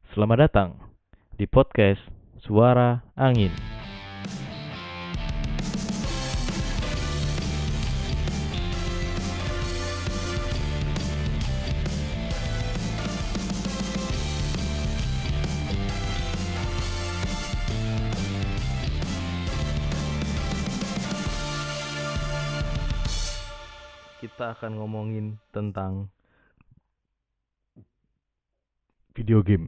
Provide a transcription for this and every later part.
Selamat datang di podcast Suara Angin. Kita akan ngomongin tentang video game.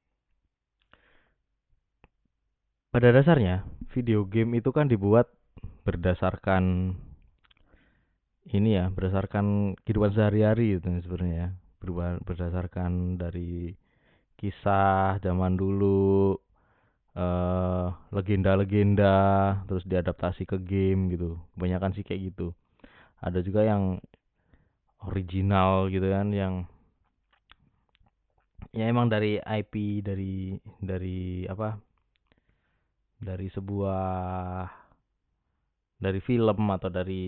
Pada dasarnya, video game itu kan dibuat berdasarkan berdasarkan kehidupan sehari-hari itu sebenarnya. Berdasarkan dari kisah zaman dulu, legenda-legenda, terus diadaptasi ke game gitu. Kebanyakan sih kayak gitu. Ada juga yang original gitu kan, yang ya emang dari IP, dari apa, dari sebuah, dari film atau dari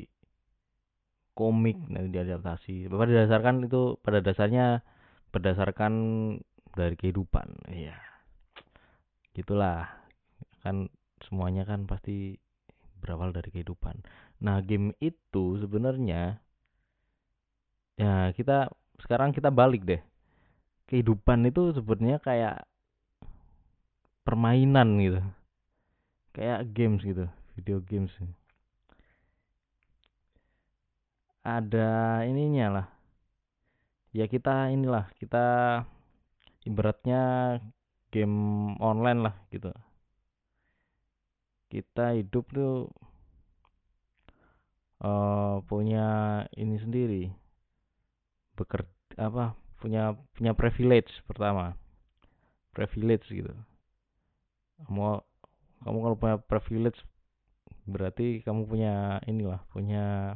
komik nanti diadaptasi. Pada dasarnya berdasarkan dari kehidupan. Iya, gitulah. Kan semuanya kan pasti berawal dari kehidupan. Nah, game itu sebenarnya ya sekarang kita balik deh. Kehidupan itu sebenarnya kayak permainan gitu. Kayak games gitu, video games. Ada ininya lah. Ya kita ibaratnya game online lah gitu. Kita hidup tuh punya ini sendiri, bekerja apa, punya privilege. Pertama, privilege gitu. Kamu kamu kalau punya privilege berarti kamu punya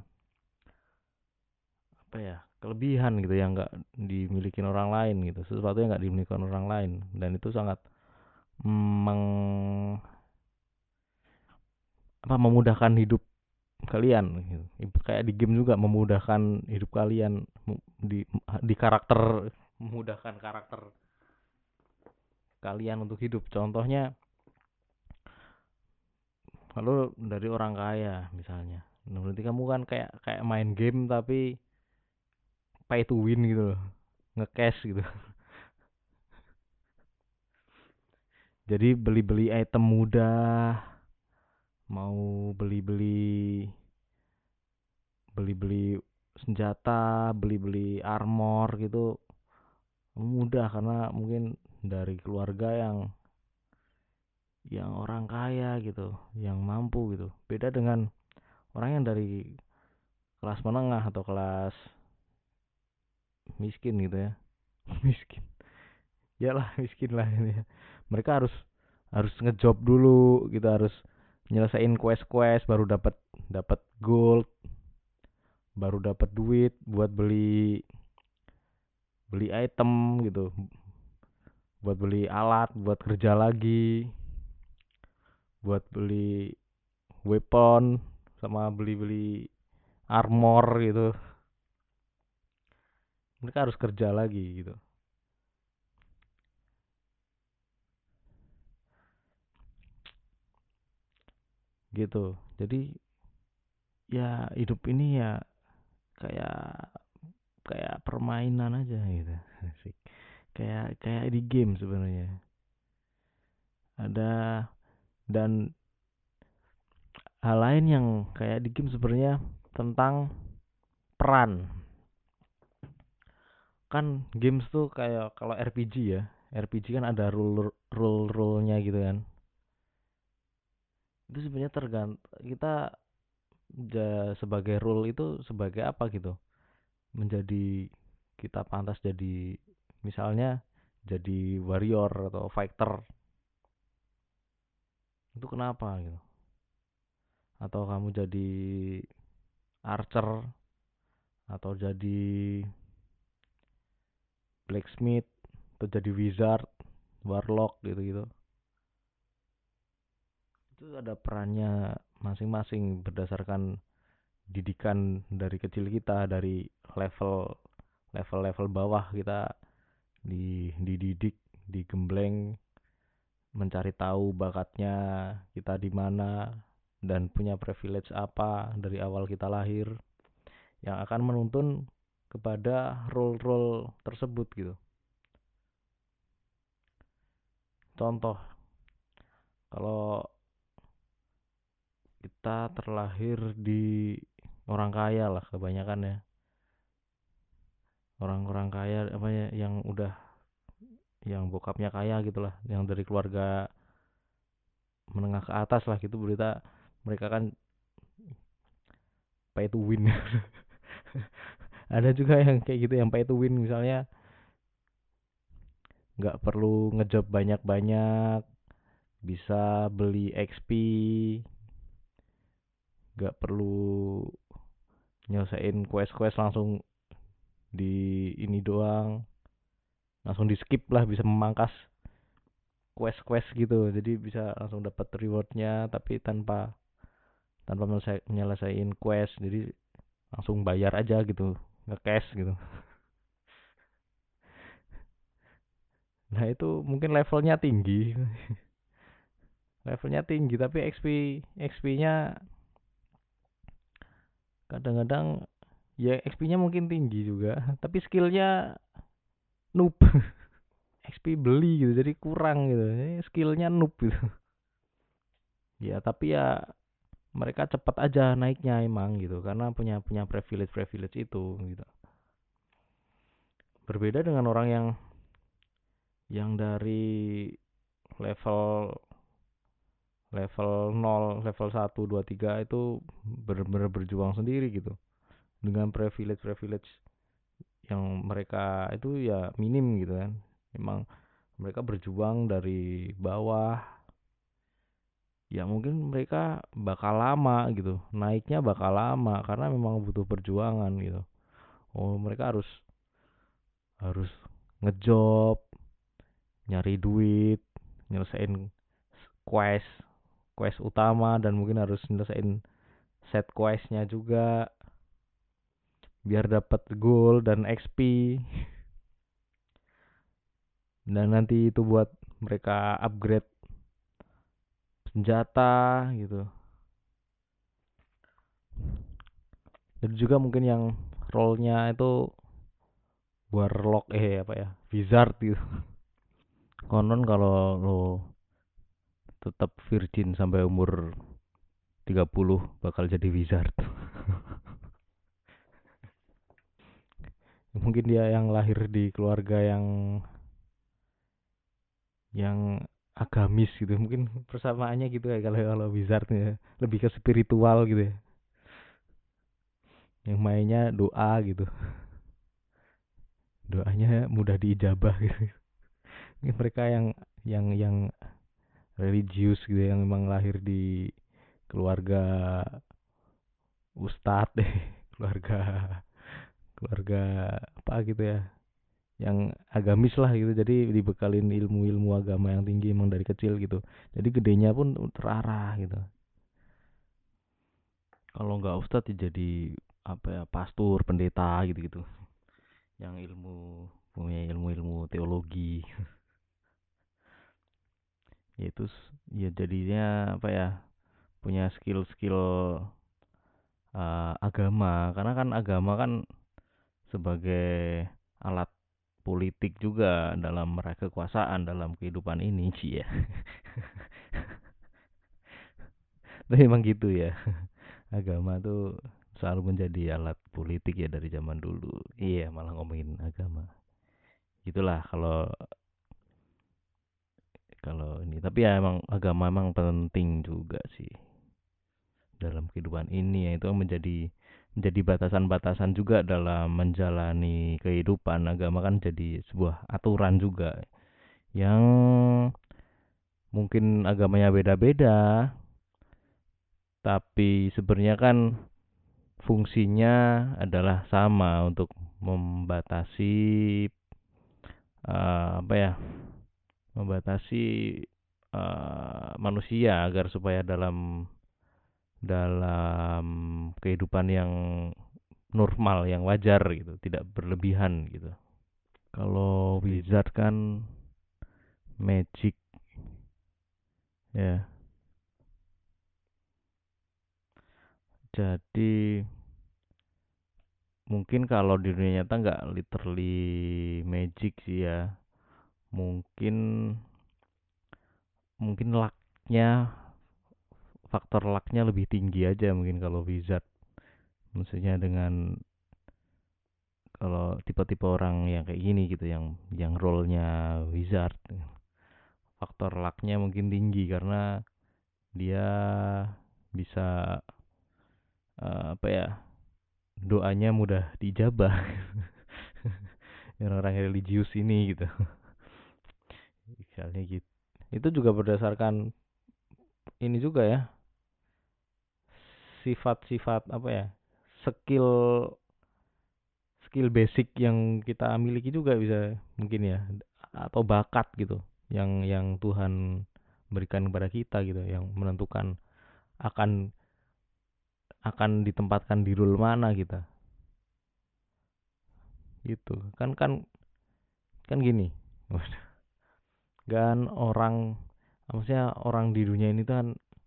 apa ya, kelebihan gitu yang nggak dimiliki orang lain gitu, sesuatu yang nggak dimiliki orang lain, dan itu sangat meng memudahkan hidup kalian gitu. Kayak di game juga memudahkan hidup kalian, di karakter, memudahkan karakter kalian untuk hidup. Contohnya kalau dari orang kaya misalnya, nah berarti kamu kan kayak kayak main game tapi pay to win gitu loh, nge-cash gitu. Jadi beli-beli item mudah, mau beli-beli senjata, beli-beli armor gitu mudah, karena mungkin dari keluarga yang orang kaya gitu, yang mampu gitu. Beda dengan orang yang dari kelas menengah atau kelas miskin gitu ya. Miskin. Yalah, miskin lah ini ya. Mereka harus harus ngejob dulu gitu, harus nyelesain quest-quest baru dapat dapat gold, baru dapat duit buat beli beli item gitu, buat beli alat buat kerja lagi, buat beli weapon, sama beli-beli armor gitu. Mereka harus kerja lagi gitu. Gitu. Jadi ya hidup ini ya kayak kayak permainan aja gitu. Asik. Kayak kayak di game sebenarnya. Ada, dan hal lain yang kayak di game sebenarnya tentang peran. Kan games tuh kayak kalau RPG ya. RPG kan ada rule-nya gitu kan. Itu sebenarnya kita sebagai rule itu sebagai apa gitu. Menjadi kita pantas jadi, misalnya jadi warrior atau fighter. Itu kenapa gitu? Atau kamu jadi archer, atau jadi blacksmith, atau jadi wizard, warlock gitu-gitu. Itu ada perannya masing-masing berdasarkan didikan dari kecil kita, dari level level bawah kita dididik digembleng, mencari tahu bakatnya kita di mana dan punya privilege apa dari awal kita lahir yang akan menuntun kepada role-role tersebut gitu. Contoh, kalau kita terlahir di orang kaya lah kebanyakan ya. Orang-orang kaya apa ya yang bokapnya kaya gitulah, yang dari keluarga menengah ke atas lah gitu, mereka kan pay to win. Ada juga yang kayak gitu yang pay to win, misalnya nggak perlu ngejob banyak-banyak, bisa beli XP, nggak perlu nyelesain quest-quest langsung di ini doang, langsung di skip lah, bisa memangkas quest-quest gitu, jadi bisa langsung dapat rewardnya tapi tanpa tanpa menyelesaikan quest, jadi langsung bayar aja gitu, nge-cash gitu. Nah itu mungkin levelnya tinggi tapi XP-nya kadang-kadang ya XP-nya mungkin tinggi juga tapi skillnya noob. XP beli gitu jadi kurang gitu, jadi skillnya noob gitu. Ya tapi ya mereka cepat aja naiknya emang gitu karena punya punya privilege privilege itu gitu. Berbeda dengan orang yang dari level level nol, level satu 2 3 itu benar-benar berjuang sendiri gitu. Dengan privilege-privilege yang mereka itu ya minim gitu kan. Memang mereka berjuang dari bawah. Ya mungkin mereka bakal lama gitu. Naiknya bakal lama karena memang butuh perjuangan gitu. Oh, mereka harus harus ngejob, nyari duit, nyelesain quest, quest utama dan mungkin harus nyelesain set questnya juga biar dapat gold dan XP, dan nanti itu buat mereka upgrade senjata gitu. Dan juga mungkin yang role-nya itu warlock apa ya, wizard gitu. Konon kalau lo tetap virgin sampai umur 30 bakal jadi wizard. Mungkin dia yang lahir di keluarga yang agamis gitu, mungkin persamaannya gitu ya, kalau wizard ya lebih ke spiritual gitu ya, yang mainnya doa gitu, doanya mudah diijabah gitu. Ini mereka yang religius gitu, yang memang lahir di keluarga ustadz deh, keluarga keluarga apa gitu ya, yang agamis lah gitu, jadi dibekalin ilmu-ilmu agama yang tinggi emang dari kecil gitu, jadi gedenya pun terarah gitu. Kalau nggak ustadz ya jadi apa ya, pastor, pendeta gitu-gitu, yang punya ilmu-ilmu teologi. Ya itu ya jadinya apa ya, punya skill-skill agama, karena kan agama kan sebagai alat politik juga dalam meraih kekuasaan dalam kehidupan ini sih ya. Tapi emang gitu ya, agama tuh selalu menjadi alat politik ya dari zaman dulu. Iya, malah ngomongin agama. Gitulah kalau kalau ini. Tapi ya emang agama emang penting juga sih dalam kehidupan ini, ya itu menjadi batasan-batasan juga dalam menjalani kehidupan. Agama kan jadi sebuah aturan juga yang mungkin agamanya beda-beda, tapi sebenarnya kan fungsinya adalah sama untuk membatasi apa ya, membatasi manusia agar supaya dalam dalam kehidupan yang normal, yang wajar gitu, tidak berlebihan gitu. Kalau wizard kan Magic ya. Jadi mungkin kalau di dunia nyata nggak literally magic sih ya. Mungkin mungkin lucknya, faktor lucknya lebih tinggi aja mungkin kalau wizard. Maksudnya dengan kalau tipe-tipe orang yang kayak gini gitu, yang role-nya wizard, faktor lucknya mungkin tinggi karena dia bisa apa ya, doanya mudah diijabah. Orang-orang religius ini gitu. Misalnya gitu. Itu juga berdasarkan ini juga ya, sifat-sifat apa ya, skill skill basic yang kita miliki juga bisa mungkin ya, atau bakat gitu yang Tuhan berikan kepada kita gitu, yang menentukan akan akan ditempatkan di role mana kita gitu kan kan kan gini. Kan orang, maksudnya orang di dunia ini tuh kan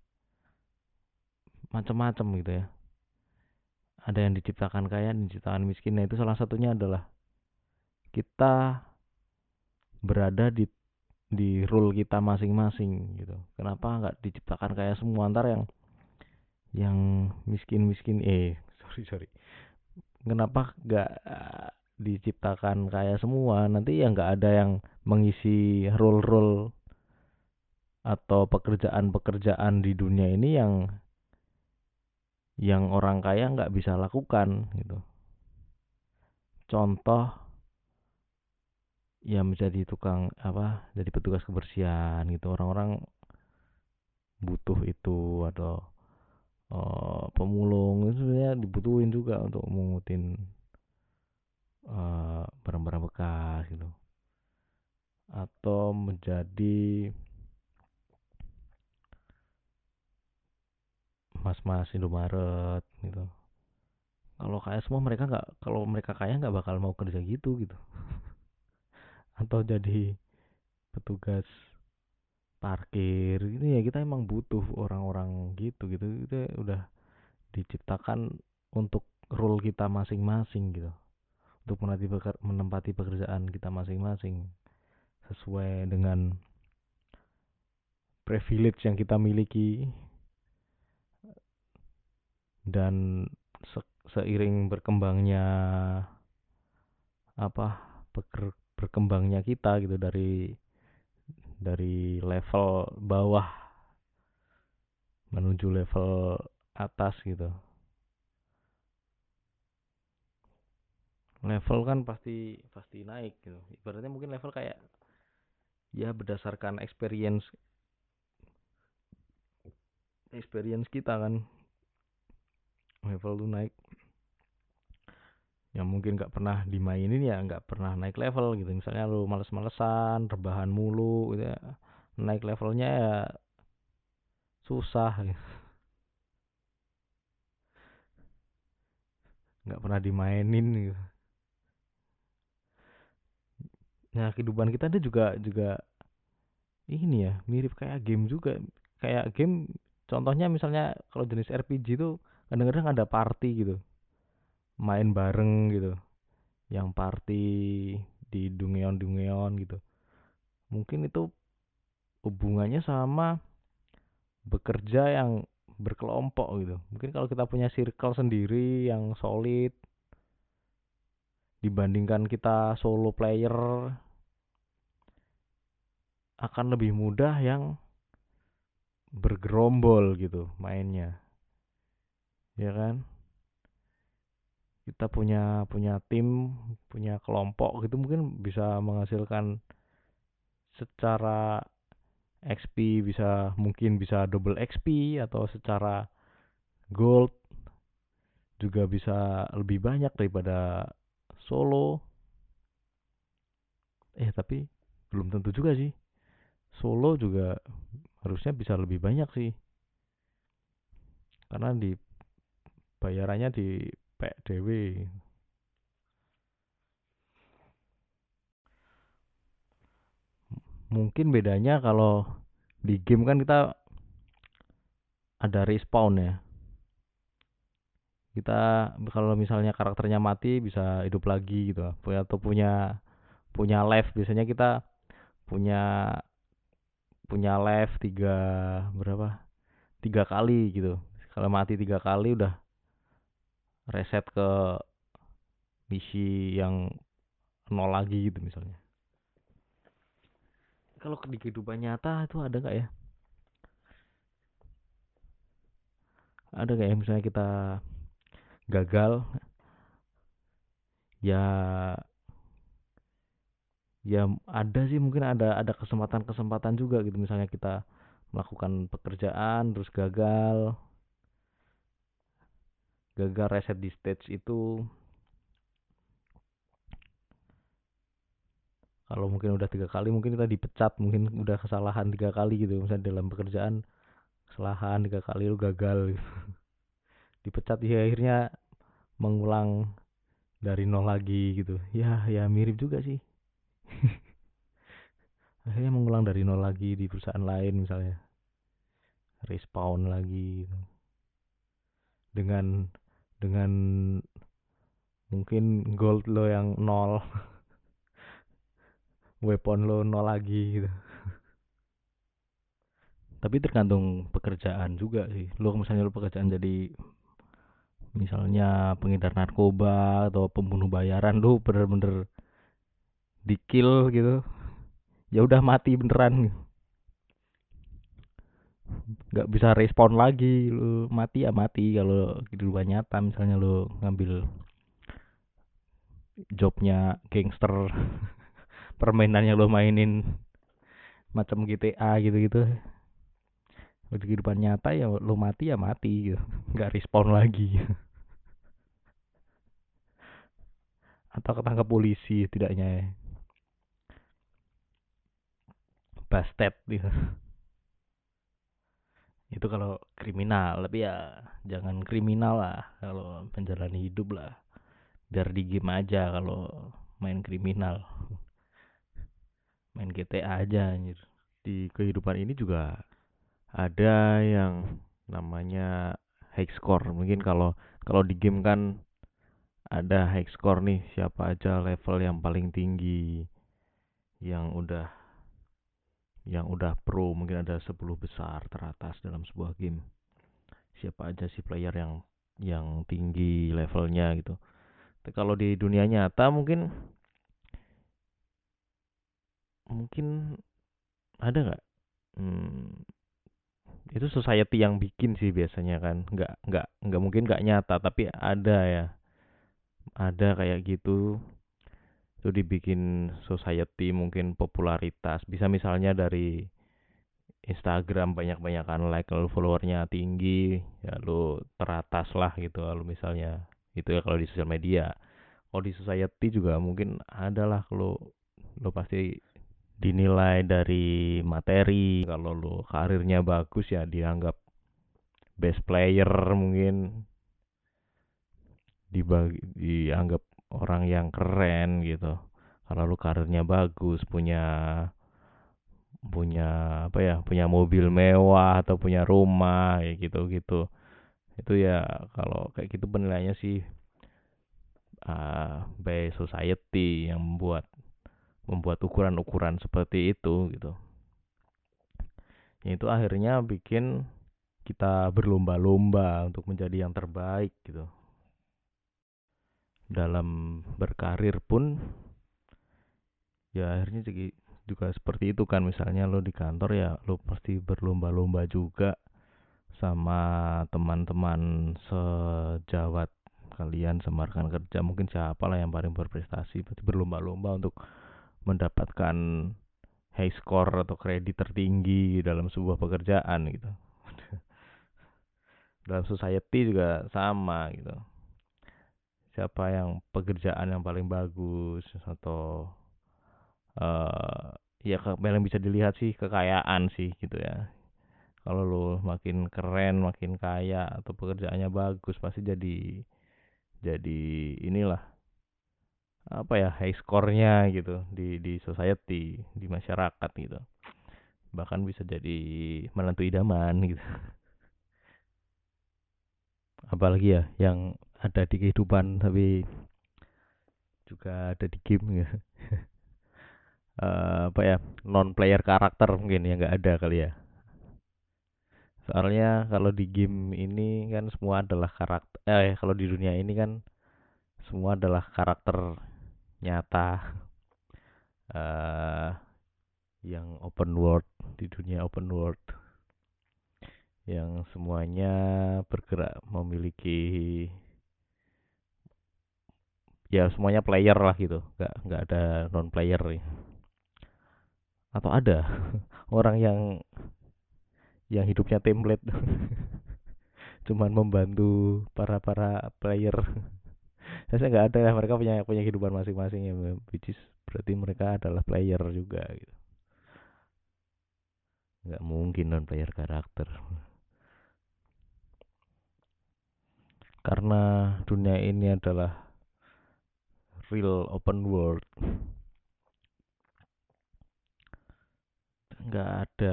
macam-macam gitu ya, ada yang diciptakan kaya, diciptakan miskin. Nah itu salah satunya adalah kita berada di role kita masing-masing gitu. Kenapa nggak diciptakan kayak semua, antar yang miskin-miskin, sorry, kenapa nggak diciptakan kayak semua, nanti ya nggak ada yang mengisi role-role atau pekerjaan-pekerjaan di dunia ini yang orang kaya nggak bisa lakukan gitu. Contoh ya menjadi tukang apa, jadi petugas kebersihan gitu, orang-orang butuh itu, atau pemulung itu sebenarnya dibutuhin juga untuk mengutin barang-barang bekas gitu, atau menjadi mas-mas Indomaret gitu. Kalau kaya semua mereka nggak, kalau mereka kaya nggak bakal mau kerja gitu. Atau jadi petugas parkir gitu ya, kita emang butuh orang-orang gitu itu udah diciptakan untuk role kita masing-masing gitu, untuk menempati pekerjaan kita masing-masing sesuai dengan privilege yang kita miliki. Dan seiring berkembangnya apa, berkembangnya kita gitu, dari level bawah menuju level atas gitu, level kan pasti pasti naik gitu. Ibaratnya mungkin level kayak ya berdasarkan experience experience kita kan, level tuh naik. Yang mungkin nggak pernah dimainin ya nggak pernah naik level gitu. Misalnya lu males-malesan rebahan mulu gitu ya, naik levelnya ya susah gitu. Nggak pernah dimainin gitu. Nah kehidupan kita itu juga juga ini ya, mirip kayak game juga. Kayak game, contohnya misalnya kalau jenis RPG itu kadang-kadang ada party gitu, main bareng gitu, yang party di dungeon-dungeon gitu. Mungkin itu hubungannya sama bekerja yang berkelompok gitu. Mungkin kalau kita punya circle sendiri yang solid, dibandingkan kita solo player, akan lebih mudah yang bergerombol gitu mainnya, ya kan? Kita punya punya tim, punya kelompok gitu, mungkin bisa menghasilkan secara XP, bisa mungkin bisa double XP, atau secara gold juga bisa lebih banyak daripada solo. Tapi belum tentu juga sih, solo juga harusnya bisa lebih banyak sih, karena di bayarannya di PDW. Mungkin bedanya kalau di game kan kita ada respawn ya. Kita kalau misalnya karakternya mati bisa hidup lagi gitu. Atau punya punya life, biasanya kita punya punya life berapa? 3 kali gitu. Kalau mati 3 kali udah reset ke misi yang nol lagi gitu misalnya. Kalau di kehidupan nyata itu ada nggak ya? Ada nggak ya misalnya kita gagal, ya ya ada sih, mungkin ada kesempatan-kesempatan juga gitu, misalnya kita melakukan pekerjaan terus gagal reset di stage itu. Kalau mungkin udah 3 kali mungkin kita dipecat, mungkin udah kesalahan 3 kali gitu, misalnya dalam pekerjaan kesalahan 3 kali lu gagal gitu. Dipecat ya, akhirnya mengulang dari nol lagi gitu. Ya ya mirip juga sih, akhirnya mengulang dari nol lagi di perusahaan lain misalnya, respawn lagi gitu. Dengan dengan mungkin gold lo yang nol, weapon lo nol lagi gitu. Tapi tergantung pekerjaan juga sih. Lo misalnya lo pekerjaan jadi misalnya pengedar narkoba atau pembunuh bayaran, lo bener-bener di kill gitu, ya udah mati beneran, nggak bisa respawn lagi. Lo mati ya mati. Kalau di dunia nyata misalnya lo ngambil jobnya gangster, permainan yang lo mainin macam GTA gitu-gitu, di kehidupan nyata ya lo mati ya mati gitu, nggak respawn lagi. Atau ketangkap polisi tidaknya ya, busted gitu. Itu kalau kriminal, tapi ya jangan kriminal lah kalau menjalani hidup lah. Biar di game aja kalau main kriminal, main GTA aja anjir. Di kehidupan ini juga ada yang namanya high score. Mungkin kalau kalau di game kan ada high score nih, siapa aja level yang paling tinggi, yang udah pro, mungkin ada 10 besar teratas dalam sebuah game. Siapa aja sih player yang tinggi levelnya gitu. Tapi kalau di dunia nyata mungkin mungkin ada nggak? Itu society yang bikin sih biasanya kan, nggak mungkin nggak nyata, tapi ada ya, ada kayak gitu. Itu dibikin society, mungkin popularitas, bisa misalnya dari Instagram banyak-banyakan like, lalu followernya tinggi, ya lu teratas lah gitu. Lalu misalnya itu ya kalau di sosial media. Kalau di society juga mungkin ada lah, kalau lu pasti dinilai dari materi. Kalau lu karirnya bagus ya dianggap best player, mungkin dianggap orang yang keren gitu. Kalau lu karirnya bagus, punya punya apa ya, punya mobil mewah atau punya rumah ya gitu-gitu. Itu ya kalau kayak gitu penilaiannya sih by society yang membuat ukuran-ukuran seperti itu gitu. Itu akhirnya bikin kita berlomba-lomba untuk menjadi yang terbaik gitu. Dalam berkarir pun ya akhirnya juga seperti itu kan. Misalnya lo di kantor ya lo pasti berlomba-lomba juga sama teman-teman sejawat kalian, sama rekan kerja, mungkin siapa lah yang paling berprestasi, pasti berlomba-lomba untuk mendapatkan high score atau kredit tertinggi dalam sebuah pekerjaan gitu. Dalam society juga sama gitu, siapa yang pekerjaan yang paling bagus, atau eh ya paling bisa dilihat sih kekayaan sih gitu ya. Kalau lu makin keren, makin kaya, atau pekerjaannya bagus, pasti jadi inilah apa ya, high score-nya gitu di society, di masyarakat gitu. Bahkan bisa jadi menantu idaman gitu. Apalagi ya yang ada di kehidupan tapi juga ada di game gitu. Apa ya, non player karakter mungkin ya nggak ada kali ya. Soalnya kalau di game ini kan semua adalah karakter, kalau di dunia ini kan semua adalah karakter nyata, eh yang open world, di dunia open world yang semuanya bergerak memiliki, ya semuanya player lah gitu, nggak ada non player nih. Atau ada orang yang hidupnya template cuman membantu para para player. Saya nggak ada ya, mereka punya punya kehidupan masing-masing ya, which is berarti mereka adalah player juga gitu. Nggak mungkin non player karakter, karena dunia ini adalah real open world. nggak ada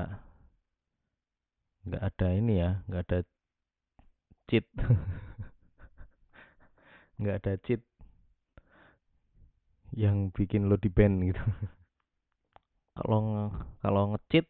nggak ada ini ya, nggak ada cheat. Nggak ada cheat yang bikin lo di ban gitu. kalau kalau ngecheat,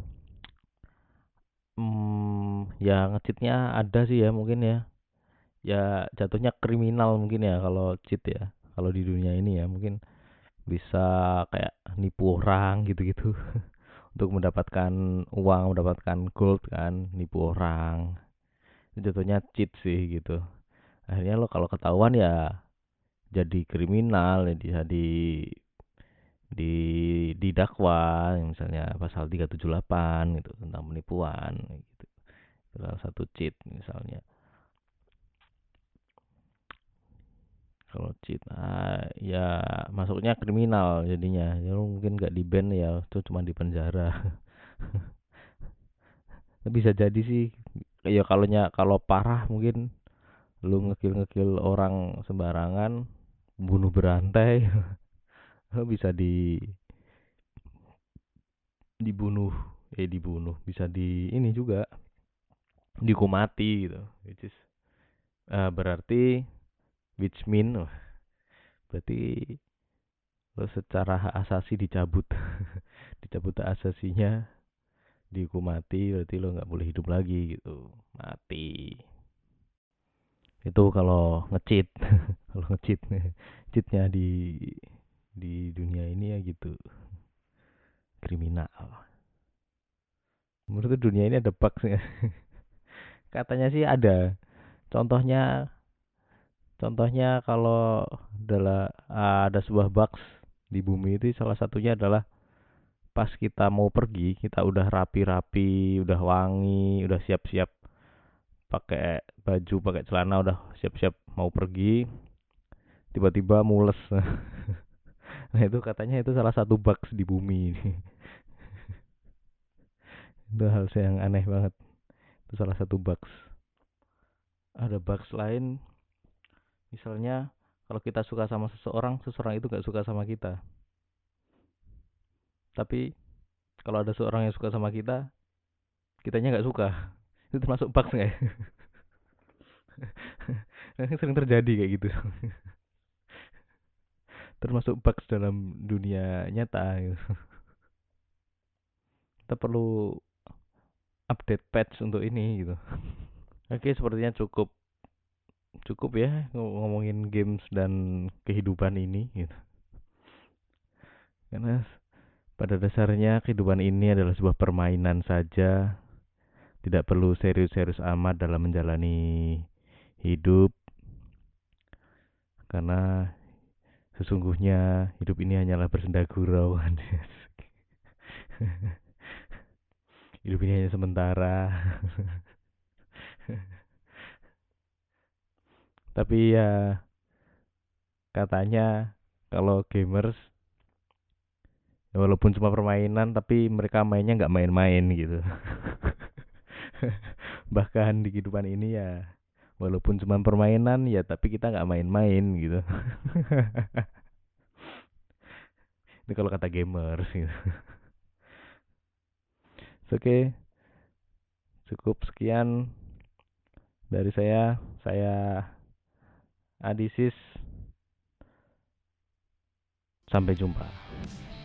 ya ngecheatnya ada sih ya mungkin ya, ya jatuhnya kriminal mungkin ya kalau cheat ya, kalau di dunia ini ya mungkin bisa kayak nipu orang gitu-gitu untuk mendapatkan uang, mendapatkan gold kan, nipu orang. Itu jatuhnya cheat sih gitu. Akhirnya lo kalau ketahuan ya jadi kriminal, ya bisa di didakwa misalnya pasal 378 gitu tentang penipuan gitu. Salah satu cheat misalnya. Kalau cheat ya masuknya kriminal jadinya. Ya lu mungkin nggak di ban ya, itu cuma di penjara. Bisa jadi sih. Ya kalau parah mungkin lu ngekill orang sembarangan, bunuh berantai, lu bisa dibunuh, dibunuh, bisa di ini juga dihukum mati gitu. Which is berarti which mean berarti lo secara hak asasi dicabut. Dicabut hak asasinya, dihukum mati, berarti lo nggak boleh hidup lagi gitu, mati. Itu kalau ngecheat. Kalau ngecheat, cheatnya di dunia ini ya gitu, kriminal. Menurut dunia ini ada bug sih. Katanya sih ada. Contohnya contohnya kalau adalah ada sebuah bugs di bumi itu, salah satunya adalah pas kita mau pergi, kita udah rapi-rapi, udah wangi, udah siap-siap pakai baju, pakai celana, udah siap-siap mau pergi, tiba-tiba mules. Nah, itu katanya itu salah satu bugs di bumi ini. Itu hal yang aneh banget. Itu salah satu bugs. Ada bugs lain, misalnya kalau kita suka sama seseorang, seseorang itu gak suka sama kita. Tapi kalau ada seorang yang suka sama kita, kitanya gak suka. Itu termasuk bugs nggak ya? Sering terjadi kayak gitu. Termasuk bugs dalam dunia nyata gitu. Kita perlu update patch untuk ini gitu. Oke, sepertinya cukup cukup ya ngomongin games dan kehidupan ini gitu. Karena pada dasarnya kehidupan ini adalah sebuah permainan saja, tidak perlu serius-serius amat dalam menjalani hidup, karena sesungguhnya hidup ini hanyalah bersenda gurau. Hidup ini hanya sementara. Tapi ya katanya kalau gamers, ya walaupun cuma permainan tapi mereka mainnya nggak main-main gitu. Bahkan di kehidupan ini ya Walaupun cuma permainan ya, tapi kita nggak main-main gitu. Itu kalau kata gamers gitu. Oke, cukup sekian dari saya. Saya Adisis. Sampai jumpa.